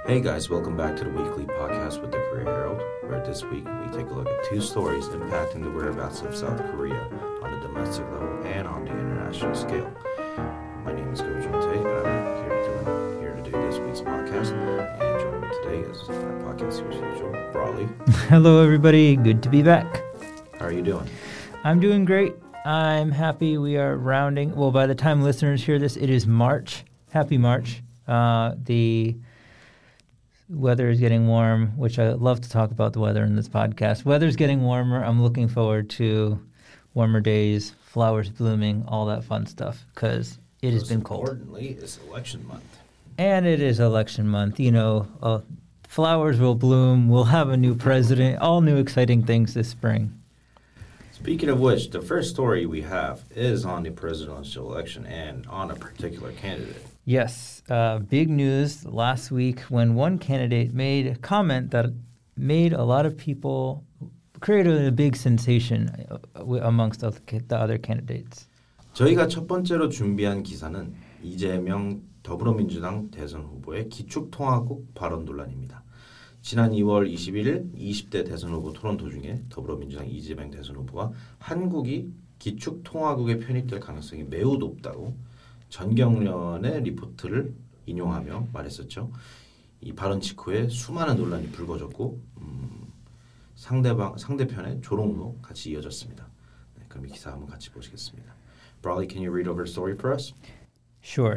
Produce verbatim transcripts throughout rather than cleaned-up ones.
Hey guys, welcome back to the weekly podcast with the Korea Herald, where this week we take a look at two stories impacting the whereabouts of South Korea on a domestic level and on the international scale. My name is Go Jun Tae, and I'm here to, do, here to do this week's podcast. And joining me today is our podcast here as usual, Brawley. Hello everybody, good to be back. How are you doing? I'm doing great. I'm happy we are rounding, well, by the time listeners hear this, it is March. Happy March. Uh, the weather is getting warm, which I love to talk about the weather in this podcast. Weather's getting warmer. I'm looking forward to warmer days, flowers blooming, all that fun stuff, because it Most has been cold. Importantly, it's election month. And it is election month. You know, uh, flowers will bloom. We'll have a new president. All new exciting things this spring. Speaking of which, the first story we have is on the presidential election and on a particular candidate. Yes, uh, big news last week when one candidate made a comment that made a lot of people, created a big sensation amongst the other candidates. 저희가 첫 번째로 준비한 기사는 이재명 더불어민주당 대선 후보의 기축통화국 발언 논란입니다. 지난 이월 이십일일 이십 대 대선 후보 토론 도중에 더불어민주당 이재명 대선 후보가 한국이 기축통화국에 편입될 가능성이 매우 높다고 전경련의 리포트를 인용하며 말했었죠. 이 발언 직후에 수많은 논란이 불거졌고 음, 상대방 상대편의 조롱도 같이 이어졌습니다. 네, 그럼 이 기사 한번 같이 보시겠습니다. Brawley, can you read over the story for us? Sure.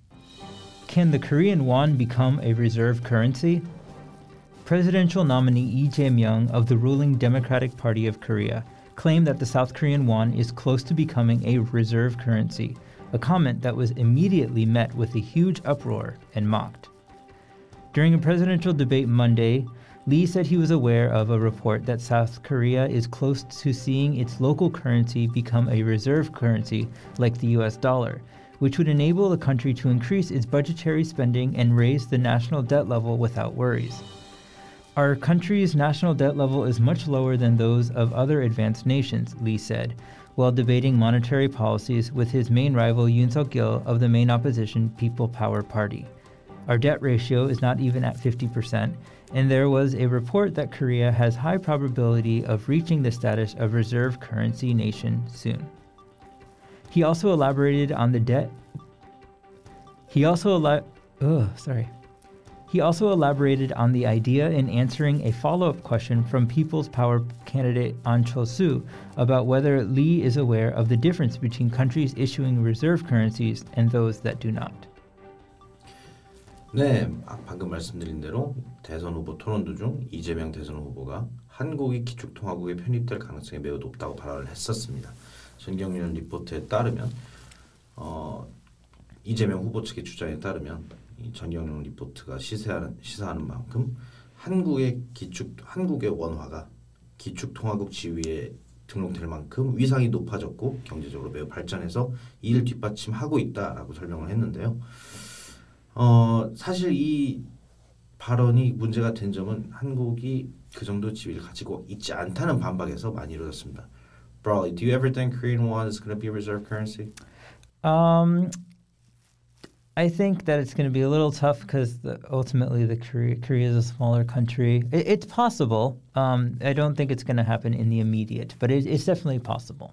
Can the Korean won become a reserve currency? Presidential nominee Lee Jae-myung of the ruling Democratic Party of Korea claimed that the South Korean won is close to becoming a reserve currency, a comment that was immediately met with a huge uproar and mocked. During a presidential debate Monday, Lee said he was aware of a report that South Korea is close to seeing its local currency become a reserve currency like the U S dollar, which would enable the country to increase its budgetary spending and raise the national debt level without worries. Our country's national debt level is much lower than those of other advanced nations, Lee said, while debating monetary policies with his main rival Yoon Suk-yeol of the main opposition People Power Party. Our debt ratio is not even at fifty percent, and there was a report that Korea has high probability of reaching the status of reserve currency nation soon. He also elaborated on the debt. He also ela- oh, sorry. He also elaborated on the idea in answering a follow-up question from People's Power candidate Ahn Cho-soo about whether Lee is aware of the difference between countries issuing reserve currencies and those that do not. 네, 방금 말씀드린 대로 대선 후보 토론 도중 이재명 대선 후보가 한국이 기축통화국에 편입될 가능성이 매우 높다고 발언을 했었습니다. 전경련 리포트에 따르면 어, 이재명 후보 측의 주장에 따르면 이 전경련 리포트가 시사하는, 시사하는 만큼 한국의 기축 한국의 원화가 기축통화국 지위에 등록될 만큼 위상이 높아졌고 경제적으로 매우 발전해서 이를 뒷받침하고 있다라고 설명을 했는데요. 어, 사실 이 발언이 문제가 된 점은 한국이 그 정도 지위를 가지고 있지 않다는 반박에서 많이 이루어졌습니다. Brawley, do you ever think Korean won is going to be a reserve currency? Um, I think that it's going to be a little tough because ultimately the Korea, Korea is a smaller country. It, it's possible. Um, I don't think it's going to happen in the immediate, but it, it's definitely possible.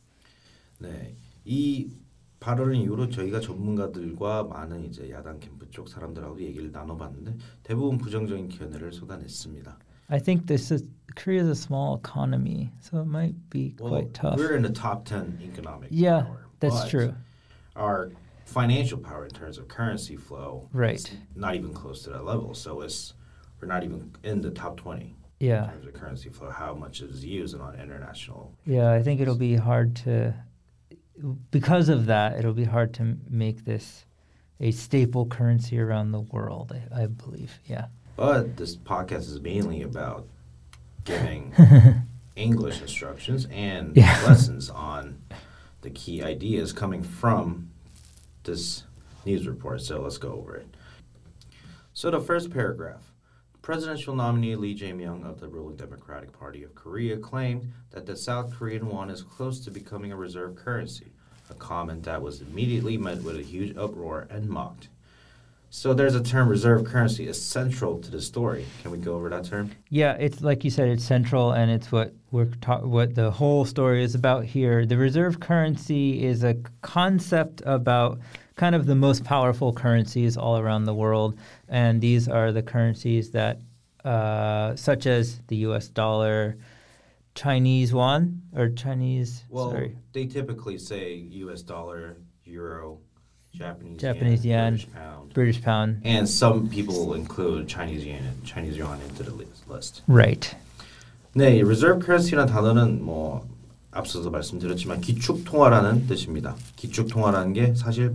네, 이 발언 이후로 저희가 전문가들과 많은 이제 야당 캠프 쪽 사람들하고 얘기를 나눠봤는데 대부분 부정적인 견해를 쏟아냈습니다. I think this is Korea is a small economy, so it might be well, quite tough. We're in the top ten economic yeah, power. that's but true. Our financial power in terms of currency flow right. is not even close to that level. So it's we're not even in the top twenty yeah. in terms of currency flow, how much is used on international. Yeah, I think it'll be hard to, because of that, it'll be hard to make this a staple currency around the world, I, I believe. Yeah. But this podcast is mainly about giving English instructions and yeah. lessons on the key ideas coming from this news report. So let's go over it. So the first paragraph. Presidential nominee Lee Jae-myung of the ruling Democratic Party of Korea claimed that the South Korean won is close to becoming a reserve currency, a comment that was immediately met with a huge uproar and mocked. So there's a term, reserve currency, is central to the story. Can we go over that term? Yeah, it's like you said, it's central, and it's what we're ta- what the whole story is about here. The reserve currency is a concept about kind of the most powerful currencies all around the world, and these are the currencies that, uh, such as the U S dollar, Chinese yuan, or Chinese. Well, sorry. they typically say U S dollar, euro, Japanese, Japanese yen, yen, British pound. British pound. And some people include Chinese yen and Chinese yuan into the list. Right. 네, reserve currency라는 단어는 뭐 앞서서 말씀드렸지만 기축 통화라는 뜻입니다. 기축 통화라는 게 사실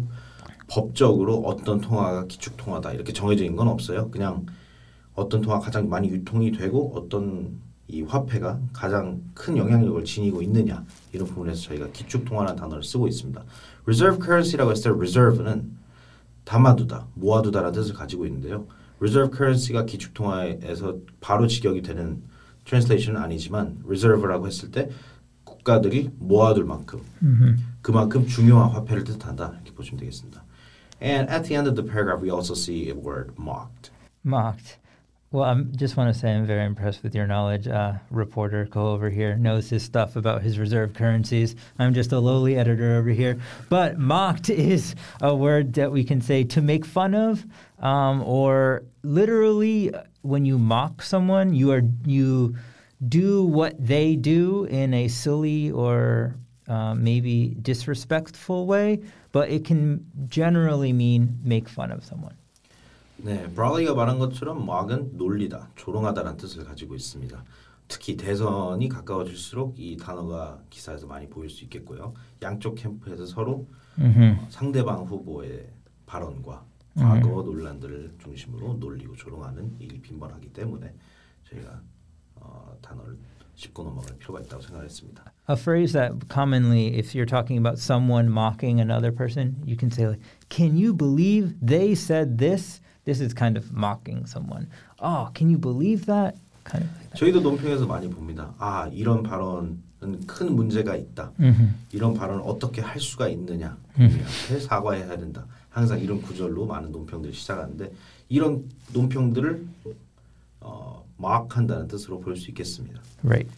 법적으로 어떤 통화가 기축 통화다 이렇게 정해져 있는 건 없어요. 그냥 어떤 통화가 가장 많이 유통이 되고 어떤 이 화폐가 가장 큰 영향력을 지니고 있느냐 이런 부분에서 저희가 기축 통화라는 단어를 쓰고 있습니다. reserve currency라고 했을 때 reserve는 담아두다, 모아두다라는 뜻을 가지고 있는데요. reserve currency가 기축 통화에서 바로 직역이 되는 translation은 아니지만 reserve라고 했을 때 국가들이 모아둘 만큼 Mm-hmm. 그만큼 중요한 화폐를 뜻한다 이렇게 보시면 되겠습니다. And at the end of the paragraph, we also see a word mocked. Mocked. Well, I just want to say I'm very impressed with your knowledge. Uh, reporter Cole over here knows his stuff about his reserve currencies. I'm just a lowly editor over here. But mocked is a word that we can say to make fun of, um, or literally when you mock someone, you are you do what they do in a silly or uh, maybe disrespectful way, but it can generally mean make fun of someone. 네, 브라울리가 말한 것처럼 mock은 놀리다, 조롱하다라는 뜻을 가지고 있습니다. 특히 대선이 가까워질수록 이 단어가 기사에서 많이 보일 수 있겠고요. 양쪽 캠프에서 서로 Mm-hmm. 어, 상대방 후보의 발언과 과거 논란들을 중심으로 놀리고 조롱하는 일이 빈번하기 때문에 저희가 어, 단어를 짚고 넘어갈 필요가 있다고 생각했습니다. A phrase that commonly, if you're talking about someone mocking another person, you can say, like, can you believe they said this? This is kind of mocking someone. Oh, can you believe that? Kind of like that. 저희도 논평에서 많이 봅니다. 아, 이런 발언은 큰 문제가 있다. Mm-hmm. 이런 발언을 어떻게 할 수가 있느냐. 음. 우리한테 사과해야 된다. 항상 이런 구절로 많은 논평들이 시작하는데 이런 논평들을 어, mock한다는 뜻으로 볼 수 있겠습니다. Right.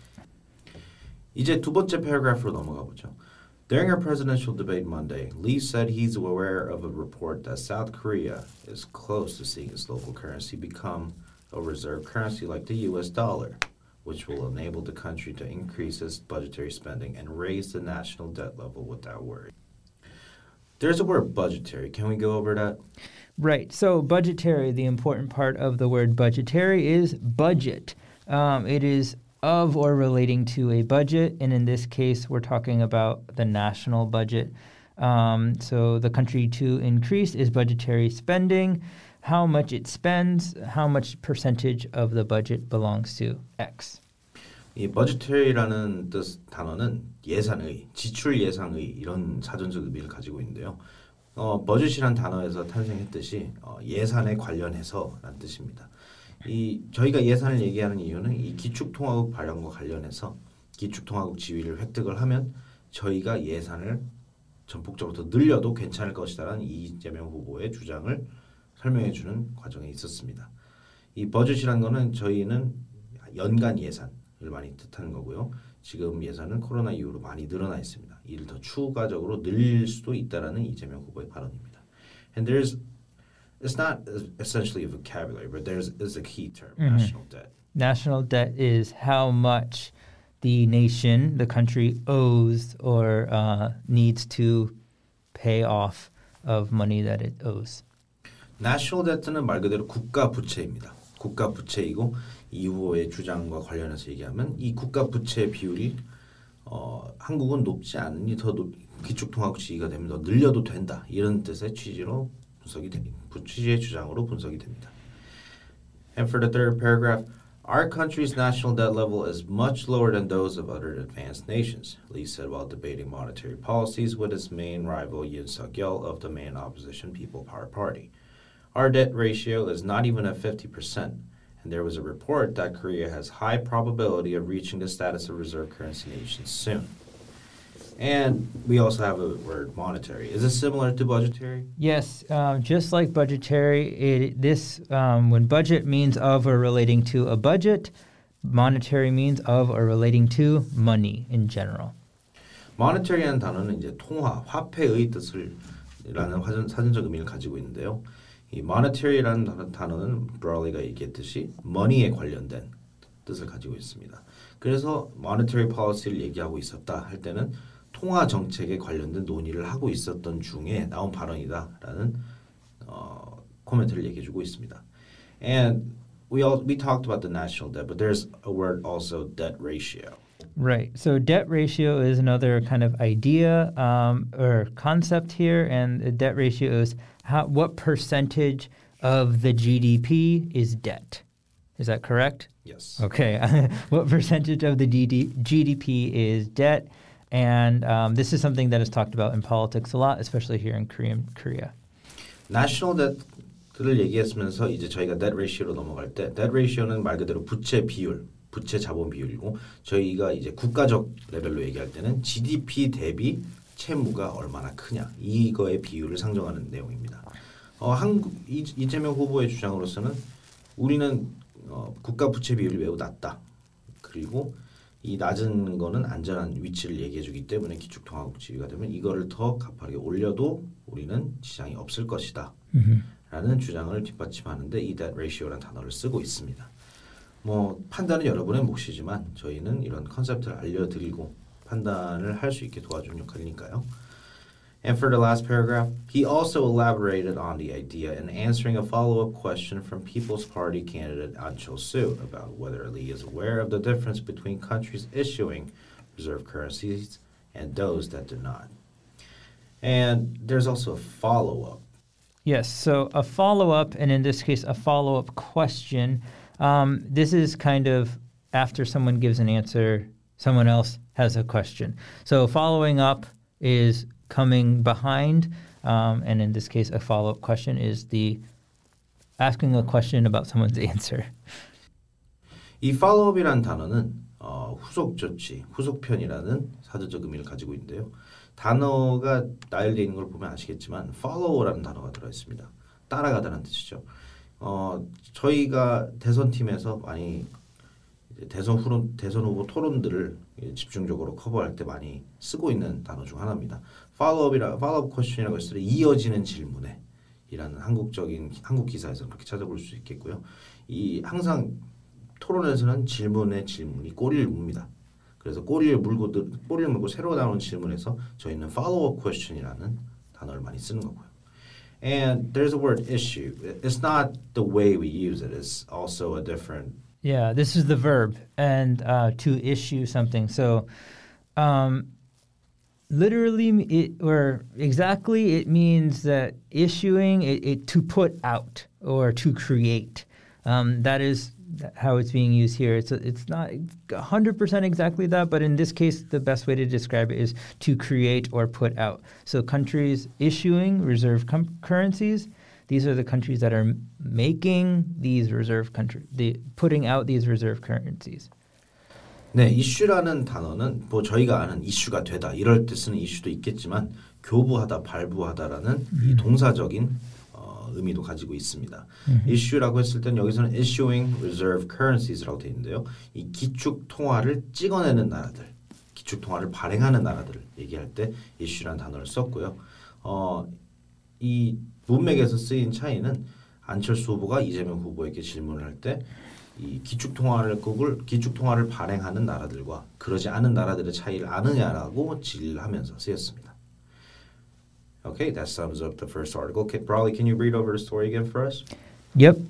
이제 두 번째 paragraph로 넘어가 보죠. During our presidential debate Monday, Lee said he's aware of a report that South Korea is close to seeing its local currency become a reserve currency like the U S dollar, which will enable the country to increase its budgetary spending and raise the national debt level without worry. There's a word budgetary. Can we go over that? Right. So budgetary, the important part of the word budgetary is budget. Um, it is of or relating to a budget, and in this case, we're talking about the national budget. Um, so the country to increase is budgetary spending. How much it spends, how much percentage of the budget belongs to X. 이 budgetary라는 뜻 단어는 예산의, 지출 예상의 이런 사전적 의미를 가지고 있는데요. 어, budget이란 단어에서 탄생했듯이 어, 예산에 관련해서라는 뜻입니다. 이 저희가 예산을 얘기하는 이유는 이 기축통화국 발행과 관련해서 기축통화국 지위를 획득을 하면 저희가 예산을 전폭적으로 더 늘려도 괜찮을 것이다라는 이재명 후보의 주장을 설명해주는 과정에 있었습니다. 이 버젯이라는 거는 저희는 연간 예산을 많이 뜻하는 거고요. 지금 예산은 코로나 이후로 많이 늘어나 있습니다. 이를 더 추가적으로 늘릴 수도 있다라는 이재명 후보의 발언입니다. And there's It's not essentially a vocabulary, but there's is a key term, Mm-hmm. national debt. National debt is how much the nation, the country, owes or uh, needs to pay off of money that it owes. National debt는 말 그대로 국가 부채입니다. 국가 부채이고 이 후보의 주장과 관련해서 얘기하면 이 국가 부채 비율이 어, 한국은 높지 않으니 더 높, 기축통화국 지위가 되면 더 늘려도 된다. 이런 뜻의 취지로 분석이 됩니다. 취지의 주장으로 분석이 됩니다. And for the third paragraph, our country's national debt level is much lower than those of other advanced nations, Lee said while debating monetary policies with his main rival Yoon Suk-yeol of the main opposition People Power Party. Our debt ratio is not even at fifty percent, and there was a report that Korea has high probability of reaching the status of reserve currency nation soon. And we also have a word monetary. Is it similar to budgetary? Yes, uh, just like budgetary, it, this um, when budget means of or relating to a budget, monetary means of or relating to money in general. monetary라는 단어는 이제 통화, 화폐의 뜻을 라는 사전, 사전적 의미를 가지고 있는데요. 이 monetary라는 단어는 브라울리가 얘기했듯이 money에 관련된 뜻을 가지고 있습니다. 그래서 monetary policy를 얘기하고 있었다 할 때는 통화 정책에 관련된 논의를 하고 있었던 중에 나온 발언이다라는 어, 코멘트를 얘기해주고 있습니다. And we all we talked about the national debt, but there's a word also debt ratio. Right. So debt ratio is another kind of idea um, or concept here, and the debt ratio is how what percentage of the G D P is debt. Is that correct? Yes. Okay. What percentage of the G D P is debt? And um, this is something that is talked about in politics a lot, especially here in Korean, Korea. National debt를 얘기했으면서 이제 저희가 debt ratio로 넘어갈 때 debt ratio는 말 그대로 부채 비율, 부채 자본 비율이고 저희가 이제 국가적 레벨로 얘기할 때는 지디피 대비 채무가 얼마나 크냐 이거의 비율을 상정하는 내용입니다. 어, 한국 이, 이재명 후보의 주장으로서는 우리는 어, 국가 부채 비율이 매우 낮다. 그리고 이 낮은 거는 안전한 위치를 얘기해주기 때문에 기축통화국 지위가 되면 이거를 더 가파르게 올려도 우리는 지장이 없을 것이다 mm-hmm. 라는 주장을 뒷받침하는데 이 debt ratio라는 단어를 쓰고 있습니다. 뭐 판단은 여러분의 몫이지만 저희는 이런 컨셉트를 알려드리고 판단을 할 수 있게 도와주는 역할이니까요. And for the last paragraph, he also elaborated on the idea in answering a follow-up question from People's Party candidate Ahn Cheol-soo about whether Lee is aware of the difference between countries issuing reserve currencies and those that do not. And there's also a follow-up. Yes, so a follow-up, and in this case, a follow-up question. Um, this is kind of after someone gives an answer, someone else has a question. So following up is coming behind, um, and in this case, a follow-up question is the asking a question about someone's answer. 이 follow-up이라는 단어는 어, 후속 조치, 후속편이라는 사전적 의미를 가지고 있는데요. 단어가 나열되어 있는 걸 보면 아시겠지만 follow라는 단어가 들어있습니다. 따라가다는 뜻이죠. 어, 저희가 대선팀에서 많이 대선 후론, 대선 후보 토론들을 집중적으로 커버할 때 많이 쓰고 있는 단어 중 하나입니다. Follow-up이라, follow-up question이라고 했을 때 이어지는 질문에 이라는 한국적인 한국 기사에서는 그렇게 찾아볼 수 있겠고요. 이 항상 토론에서는 질문의 질문이 꼬리를 묻니다. 그래서 꼬리를 물고 꼬리를 물고 새로 나오는 질문에서 저희는 follow-up question이라는 단어를 많이 쓰는 거고요. And there's a word issue. It's not the way we use it. It's also a different. Yeah, this is the verb, and uh, to issue something. So, um, literally, it, or exactly, it means that issuing it, it to put out or to create. Um, that is how it's being used here. It's a, it's not one hundred percent exactly that, but in this case, the best way to describe it is to create or put out. So countries issuing reserve com- currencies, these are the countries that are making these reserve country, the putting out these reserve currencies. 네, 이슈라는 단어는 뭐 저희가 아는 이슈가 되다 이럴 때 쓰는 이슈도 있겠지만 교부하다, 발부하다라는 음. 이 동사적인 어, 의미도 가지고 있습니다. 음. 이슈라고 했을 땐 여기서는 issuing reserve currencies라고 되어 있는데요. 이 기축 통화를 찍어내는 나라들, 기축 통화를 발행하는 나라들을 얘기할 때 이슈라는 단어를 썼고요. 어, 이 문맥에서 쓰인 차이는 안철수 후보가 이재명 후보에게 질문을 할 때 이 기축 통화를 그걸 기축 통화를 발행하는 나라들과 그러지 않은 나라들의 차이를 아느냐라고 질의를 하면서 쓰였습니다. Okay, that sums up the first article. Okay, Brawley, can you read over the story again for us? Yep.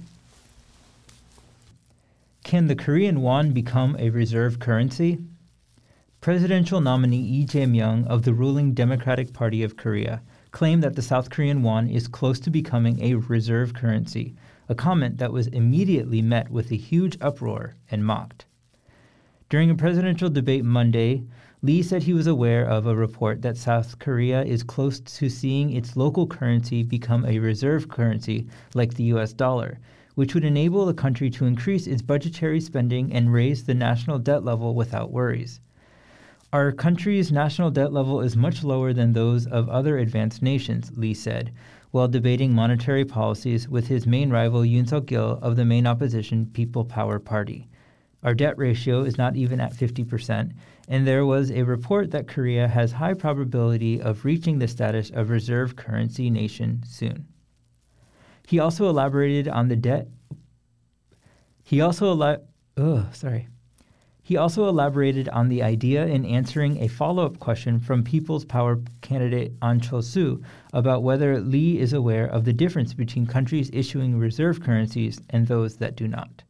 Can the Korean won become a reserve currency? Presidential nominee Lee Jae-myung of the ruling Democratic Party of Korea claimed that the South Korean won is close to becoming a reserve currency, a comment that was immediately met with a huge uproar and mocked. During a presidential debate Monday, Lee said he was aware of a report that South Korea is close to seeing its local currency become a reserve currency like the U S dollar, which would enable the country to increase its budgetary spending and raise the national debt level without worries. Our country's national debt level is much lower than those of other advanced nations, Lee said, while debating monetary policies with his main rival Yoon Suk-yeol of the main opposition People Power Party. Our debt ratio is not even at fifty percent, and there was a report that Korea has high probability of reaching the status of reserve currency nation soon. He also elaborated on the debt. He also ela- oh, sorry. He also elaborated on the idea in answering a follow-up question from People's Power candidate Ahn Cho-soo about whether Lee is aware of the difference between countries issuing reserve currencies and those that do not.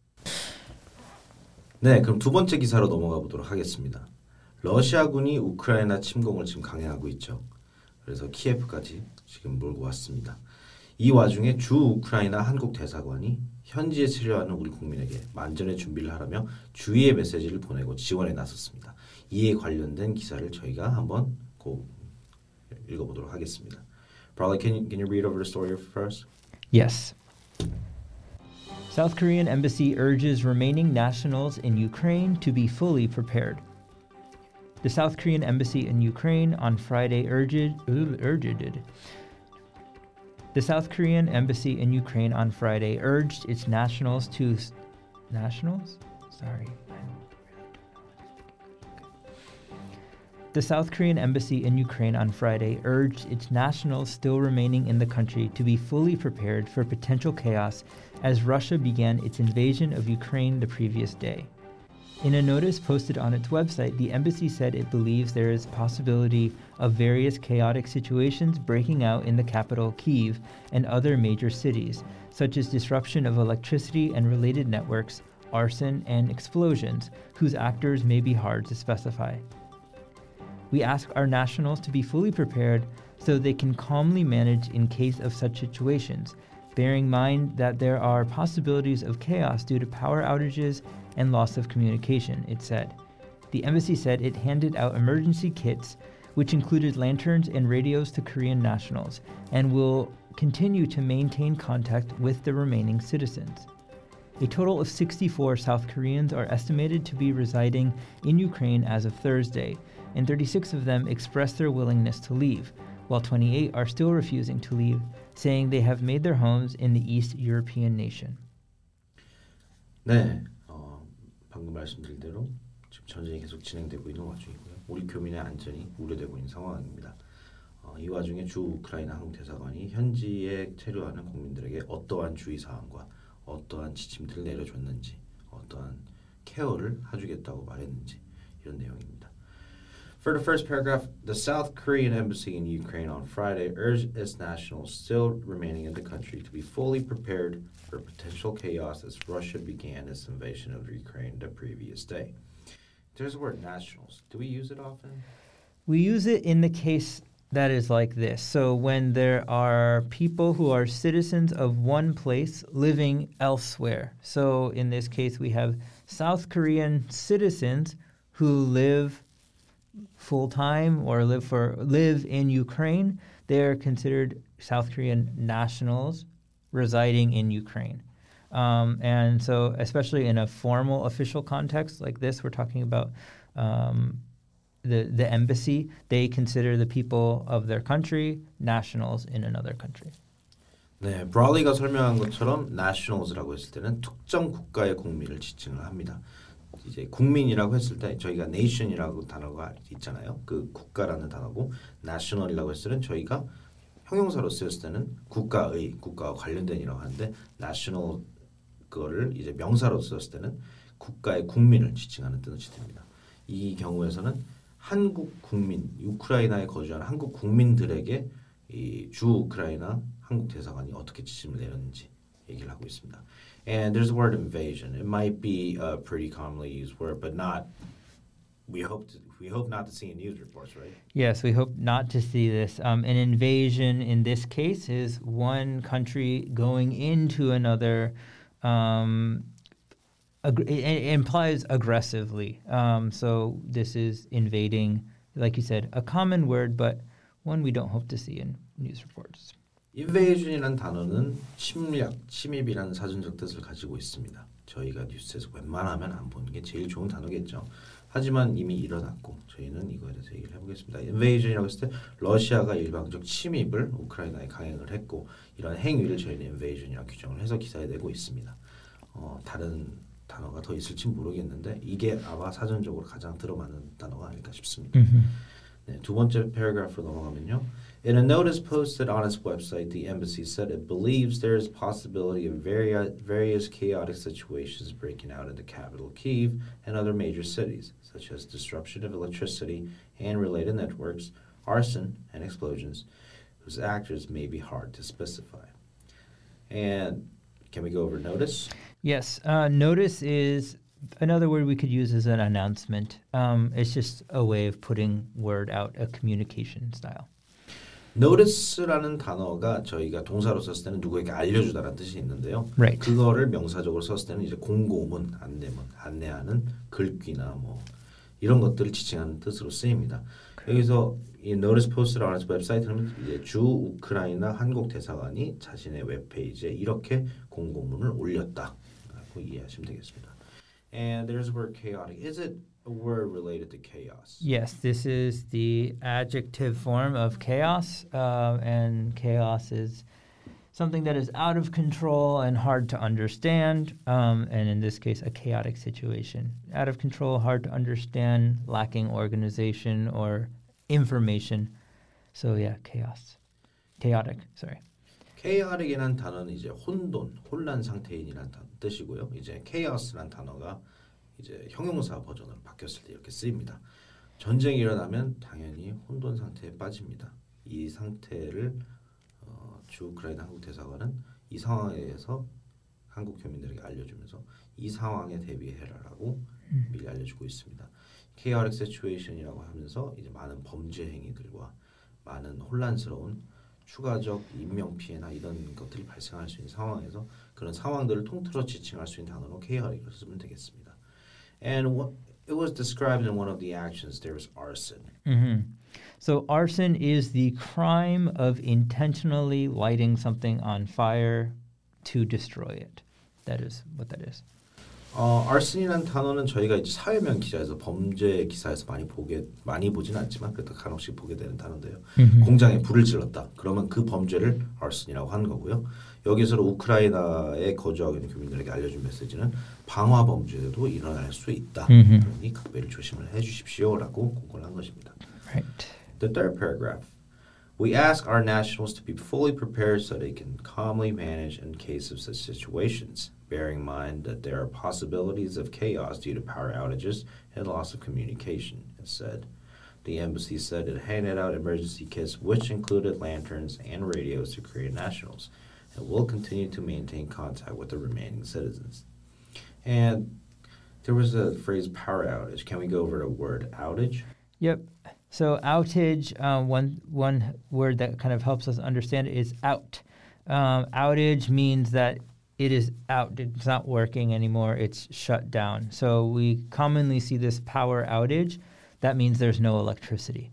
네, 그럼 두 번째 기사로 넘어가 보도록 하겠습니다. 러시아군이 우크라이나 침공을 지금 강행하고 있죠. 그래서 키예프까지 지금 몰고 왔습니다. 이 와중에 주 우크라이나 한국 대사관이 현지에 체류하는 우리 국민에게 만전의 준비를 하라며 주의의 메시지를 보내고 지원에 나섰습니다. 이에 관련된 기사를 저희가 한번 고 읽어보도록 하겠습니다. Probably can you, can you read over the story first? Yes. South Korean embassy urges remaining nationals in Ukraine to be fully prepared. The South Korean embassy in Ukraine on Friday urged, urged The South Korean embassy in Ukraine on Friday urged its nationals to nationals? Sorry. The South Korean embassy in Ukraine on Friday urged its nationals still remaining in the country to be fully prepared for potential chaos as Russia began its invasion of Ukraine the previous day. In a notice posted on its website, the embassy said it believes there is possibility of various chaotic situations breaking out in the capital, Kyiv, and other major cities, such as disruption of electricity and related networks, arson, and explosions, whose actors may be hard to specify. We ask our nationals to be fully prepared so they can calmly manage in case of such situations, bearing in mind that there are possibilities of chaos due to power outages and loss of communication, it said. The embassy said it handed out emergency kits, which included lanterns and radios to Korean nationals, and will continue to maintain contact with the remaining citizens. A total of sixty-four South Koreans are estimated to be residing in Ukraine as of Thursday, and thirty-six of them expressed their willingness to leave, while twenty-eight are still refusing to leave, saying they have made their homes in the East European nation. 네, 어, 방금 말씀드린 대로 지금 전쟁이 계속 진행되고 있는 와중이고요. 우리 교민의 안전이 우려되고 있는 상황입니다. 어, 이 와중에 주 우크라이나 한국 대사관이 현지에 체류하는 국민들에게 어떠한 주의사항과 어떠한 지침들을 내려줬는지, 어떠한 케어를 해주겠다고 말했는지 이런 내용입니다. For the first paragraph, the South Korean embassy in Ukraine on Friday urged its nationals still remaining in the country to be fully prepared for potential chaos as Russia began its invasion of Ukraine the previous day. There's the word nationals. Do we use it often? We use it in the case that is like this. So when there are people who are citizens of one place living elsewhere. So in this case, we have South Korean citizens who live full-time or live for live in Ukraine. They are considered South Korean nationals residing in Ukraine. Um, and so especially in a formal official context like this, we're talking about um, the, the embassy. They consider the people of their country nationals in another country. 네, 브라울리가 설명한 것처럼 nationals라고 했을 때는 특정 국가의 국민을 지칭을 합니다. 이제 국민이라고 했을 때 저희가 nation이라고 단어가 있잖아요. 그 국가라는 단어고 national이라고 했을 때는 저희가 형용사로 쓰였을 때는 국가의, 국가와 관련된이라고 하는데 national 거를 이제 명사로 쓰였을 때는 국가의 국민을 지칭하는 뜻이 됩니다. 이 경우에서는 한국 국민, 우크라이나에 거주하는 한국 국민들에게 이 주 우크라이나 한국 대사관이 어떻게 지침을 내렸는지 얘기를 하고 있습니다. And there's the word invasion. It might be a pretty commonly used word, but not. We hope to, we hope not to see in news reports, right? Yes, we hope not to see this. Um, an invasion in this case is one country going into another. Um, ag- it, it implies aggressively. Um, so this is invading, like you said, a common word, but one we don't hope to see in news reports. invasion이라는 단어는 침략, 침입이라는 사전적 뜻을 가지고 있습니다. 저희가 뉴스에서 웬만하면 안 보는 게 제일 좋은 단어겠죠. 하지만 이미 일어났고 저희는 이거에 대해서 얘기를 해보겠습니다. invasion이라고 했을 때 러시아가 일방적 침입을 우크라이나에 강행을 했고 이런 행위를 저희는 invasion이라고 규정을 해서 기사에 내고 있습니다. 어, 다른 단어가 더 있을지 모르겠는데 이게 아마 사전적으로 가장 들어맞는 단어가 아닐까 싶습니다. Mm-hmm. 네, 두 번째 패러그래프로 넘어가면요. In a notice posted on its website, the embassy said it believes there is possibility of vari- various chaotic situations breaking out in the capital, Kyiv, and other major cities, such as disruption of electricity and related networks, arson, and explosions, whose actors may be hard to specify. And can we go over notice? Yes, uh, notice is another word we could use as an announcement. Um, it's just a way of putting word out, a communication style. notice라는 단어가 저희가 동사로 썼을 때는 누구에게 알려주다라는 뜻이 있는데요. Right. 그거를 명사적으로 썼을 때는 이제 공고문, 안내문, 안내하는 글귀나 뭐 이런 것들을 지칭하는 뜻으로 쓰입니다. 여기서 이 notice post라고 하는 웹사이트는 이제 주 우크라이나 한국 대사관이 자신의 웹페이지에 이렇게 공고문을 올렸다라고 이해하시면 되겠습니다. And there's the word chaotic. Is it a word related to chaos? Yes, this is the adjective form of chaos, uh, and chaos is something that is out of control and hard to understand, um, and in this case, a chaotic situation. Out of control, hard to understand, lacking organization or information. So yeah, chaos. Chaotic, sorry. chaotic이라는 단어는 이제 혼돈, 혼란 상태인이라는 뜻이고요. 이제 chaos라는 단어가 이제 형용사 버전으로 바뀌었을 때 이렇게 쓰입니다. 전쟁이 일어나면 당연히 혼돈 상태에 빠집니다. 이 상태를 어, 주 우크라이나 한국 대사관은 이 상황에 대해서 한국 교민들에게 알려주면서 이 상황에 대비해라라고 음. 미리 알려주고 있습니다. chaotic situation이라고 하면서 이제 많은 범죄 행위들과 많은 혼란스러운 추가적 인명 피해나 이런 것들이 발생할 수 있는 상황에서 그런 상황들을 통틀어 지칭할 수 있는 단어로 chaotic을 쓰면 되겠습니다. And what, it was described in one of the actions. There was arson. Mm-hmm. So arson is the crime of intentionally lighting something on fire to destroy it. That is what that is. 어, arson이라는 단어는 저희가 이제 사회면 기사에서 범죄 기사에서 많이 보게 많이 보진 않지만 그래도 간혹씩 보게 되는 단어인데요. Mm-hmm. 공장에 불을 질렀다. 그러면 그 범죄를 arson이라고 하는 거고요. 여기서 우크라이나에 거주하고 있는 교민들에게 알려준 메시지는 방화 범죄도 일어날 수 있다. Mm-hmm. 그러니 각별히 조심을 해주십시오라고 공고를 한 것입니다. Right. The third paragraph. We ask our nationals to be fully prepared so they can calmly manage in case of such situations, bearing in mind that there are possibilities of chaos due to power outages and loss of communication, it said. The embassy said it handed out emergency kits which included lanterns and radios to Korean nationals and will continue to maintain contact with the remaining citizens. And there was a phrase power outage. Can we go over the word outage? Yep. So outage, uh, one one word that kind of helps us understand it is out. Um, outage means that it is out. It's not working anymore. It's shut down. So we commonly see this power outage. That means there's no electricity.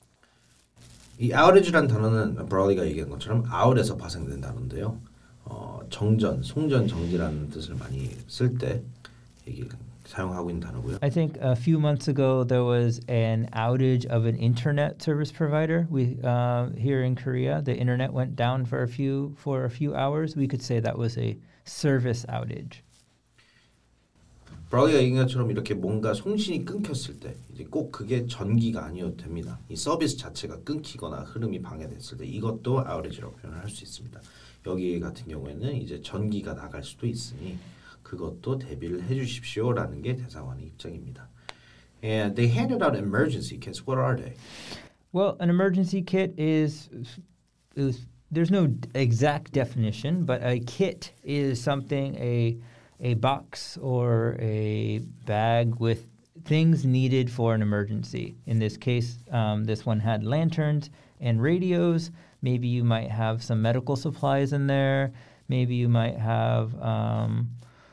이 outage라는 단어는 브라우디가 얘기한 것처럼 out에서 파생된 단어인데요. 어, 정전, 송전, 정지라는 뜻을 많이 쓸 때 얘기 사용하고 있는 단어고요. I think a few months ago there was an outage of an internet service provider. We uh, here in Korea, the internet went down for a few for a few hours. We could say that was a service outage. 브라우디가 얘기한 것처럼 이렇게 뭔가 송신이 끊겼을 때 이제 꼭 그게 전기가 아니어도 됩니다. 이 서비스 자체가 끊기거나 흐름이 방해됐을 때 이것도 outage라고 표현을 할 수 있습니다. 여기 같은 경우에는 이제 전기가 나갈 수도 있으니 그것도 대비를 해주십시오라는 게 대사관의 입장입니다. And they handed out emergency kits. What are they? Well, an emergency kit is, is there's no exact definition, but a kit is something a a box or a bag with things needed for an emergency. In this case, um, this one had lanterns and radios. Maybe you might have some medical supplies in there. Maybe you might have. Um,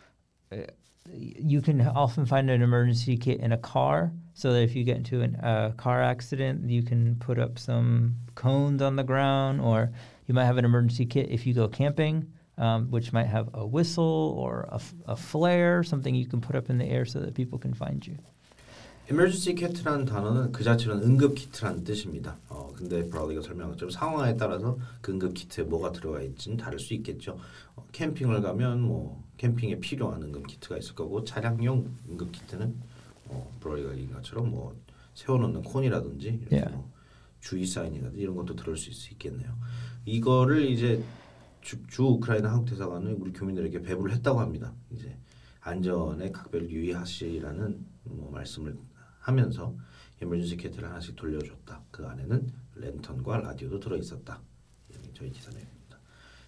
You can often find an emergency kit in a car, so that if you get into a uh, car accident, you can put up some cones on the ground, or You might have an emergency kit if you go camping, um, which might have a whistle or a, a flare, something you can put up in the air so that people can find you. emergency kit라는 단어는 그 자체로는 응급 키트라는 뜻입니다. 어, 근데 브라우리가 설명한 것처럼 상황에 따라서 그 응급 키트에 뭐가 들어가 있지는 다를 수 있겠죠. 어, 캠핑을 가면 뭐 캠핑에 필요한 응급 키트가 있을 거고 차량용 응급 키트는 어, 브라우리가 얘기한 것처럼 뭐 세워놓는 콘이라든지 이렇게 Yeah. 뭐 주의 사인이라든지 이런 것도 들을 수 있겠네요. 이거를 이제 주, 주 우크라이나 한국 대사관은 우리 교민들에게 배부를 했다고 합니다. 이제 안전에 각별 유의하시라는 뭐 말씀을 하면서 에머전시 키트를 하나씩 돌려줬다. 그 안에는 랜턴과 라디오도 들어 있었다. 이게 저희 기사 내용입니다.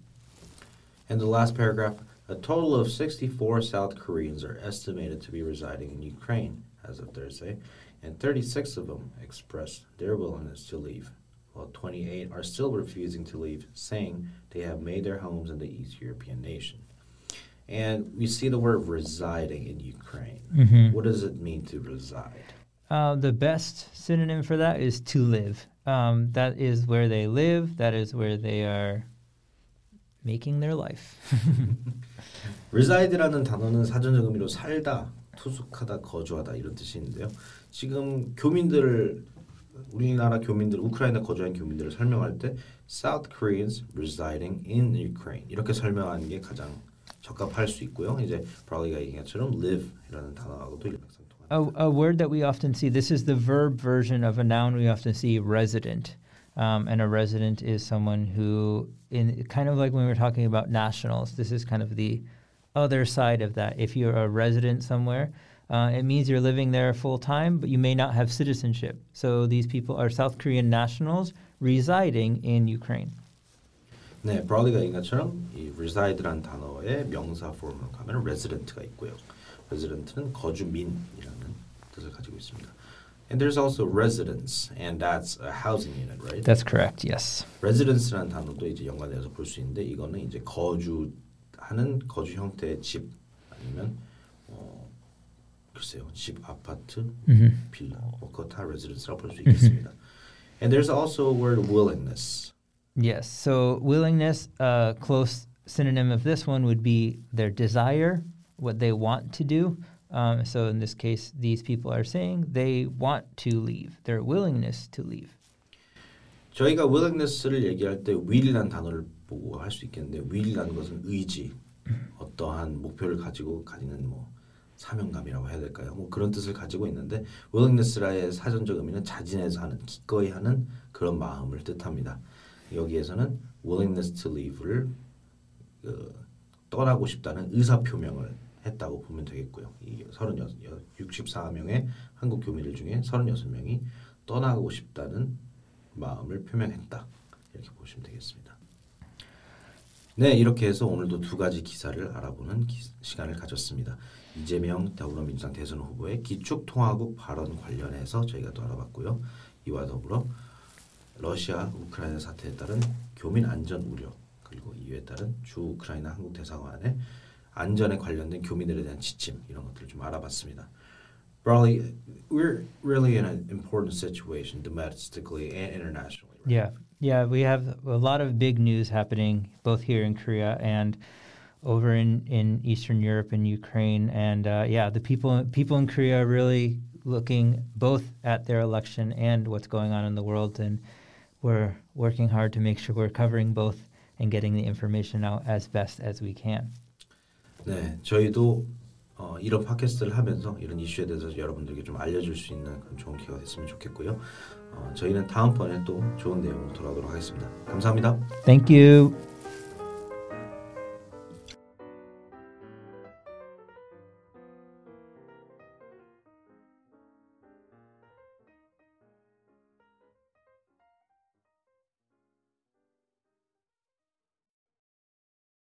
And the last paragraph, a total of sixty-four South Koreans are estimated to be residing in Ukraine as of Thursday, and thirty-six of them expressed their willingness to leave, while twenty-eight are still refusing to leave, saying they have made their homes in the East European nation. And we see the word residing in Ukraine. Mm-hmm. What does it mean to reside? Uh, the best synonym for that is to live. Um, that is where they live. That is where they are making their life. reside라는 단어는 사전적 의미로 살다, 투숙하다, 거주하다 이런 뜻이 있는데요. 지금 교민들을 우리나라 교민들, 우크라이나 거주한 교민들을 설명할 때 South Koreans residing in Ukraine 이렇게 설명하는 게 가장 적합할 수 있고요. 이제 브라우리가 얘기한 것처럼 live이라는 단어하고도 일맥상통합니다. A, a word that we often see, this is the verb version of a noun we often see, resident. Um, and a resident is someone who, in kind of like when we were talking about nationals, this is kind of the other side of that. If you're a resident somewhere, uh, it means you're living there full time, but you may not have citizenship. So these people are South Korean nationals residing in Ukraine. 네, 브라우리가 얘기한 것처럼 이 reside라는 단어의 명사 폼으로 가면 resident가 있고요. resident는 거주민이라는 뜻을 가지고 있습니다. And there's also residence, and that's a housing unit, right? That's correct. Yes. residence라는 단어도 이제 연관되어서 볼 수 있는데 이거는 이제 거주하는 거주 형태의 집 아니면 어, 글쎄요 집, 아파트, Mm-hmm. 빌라, 뭐 그거 다 residence라고 볼 수 있겠습니다. And there's also a word willingness. Yes. So willingness, a close synonym of this one would be their desire, what they want to do. Um, so in this case, these people are saying they want to leave, their willingness to leave. 저희가 willingness를 얘기할 때 will이라는 단어를 보고 할 수 있겠는데 will이라는 것은 의지, 어떠한 목표를 가지고 가지는 뭐 사명감이라고 해야 될까요? 뭐 그런 뜻을 가지고 있는데 willingness라의 사전적 의미는 자진해서 하는, 기꺼이 하는 그런 마음을 뜻합니다. 여기에서는 willingness to leave를 그, 떠나고 싶다는 의사 표명을 했다고 보면 되겠고요. 이 육십사 명의 한국 교민들 중에 서른여섯 명이 떠나고 싶다는 마음을 표명했다. 이렇게 보시면 되겠습니다. 네, 이렇게 해서 오늘도 두 가지 기사를 알아보는 기, 시간을 가졌습니다. 이재명 더불어민주당 대선 후보의 기축통화국 발언 관련해서 저희가 또 알아봤고요. 이와 더불어 러시아 우크라이나 사태에 따른 교민 안전 우려 그리고 이에 따른 주 우크라이나 한국 대사관의 안전에 관련된 교민들에 대한 지침 이런 것들을 좀 알아봤습니다. Brawley, we're really in an important situation domestically and internationally. Right? Yeah. Yeah, we have a lot of big news happening both here in Korea and over in, in Eastern Europe and Ukraine. And uh, yeah, the people people in Korea are really looking both at their election and what's going on in the world. And we're working hard to make sure we're covering both and getting the information out as best as we can. 네, 저희도 어, 이런 팟캐스트를 하면서 이런 이슈에 대해서 여러분들에게 좀 알려줄 수 있는 그런 좋은 기회가 됐으면 좋겠고요. 어, 저희는 다음번에 또 좋은 내용으로 돌아오도록 하겠습니다. 감사합니다. Thank you.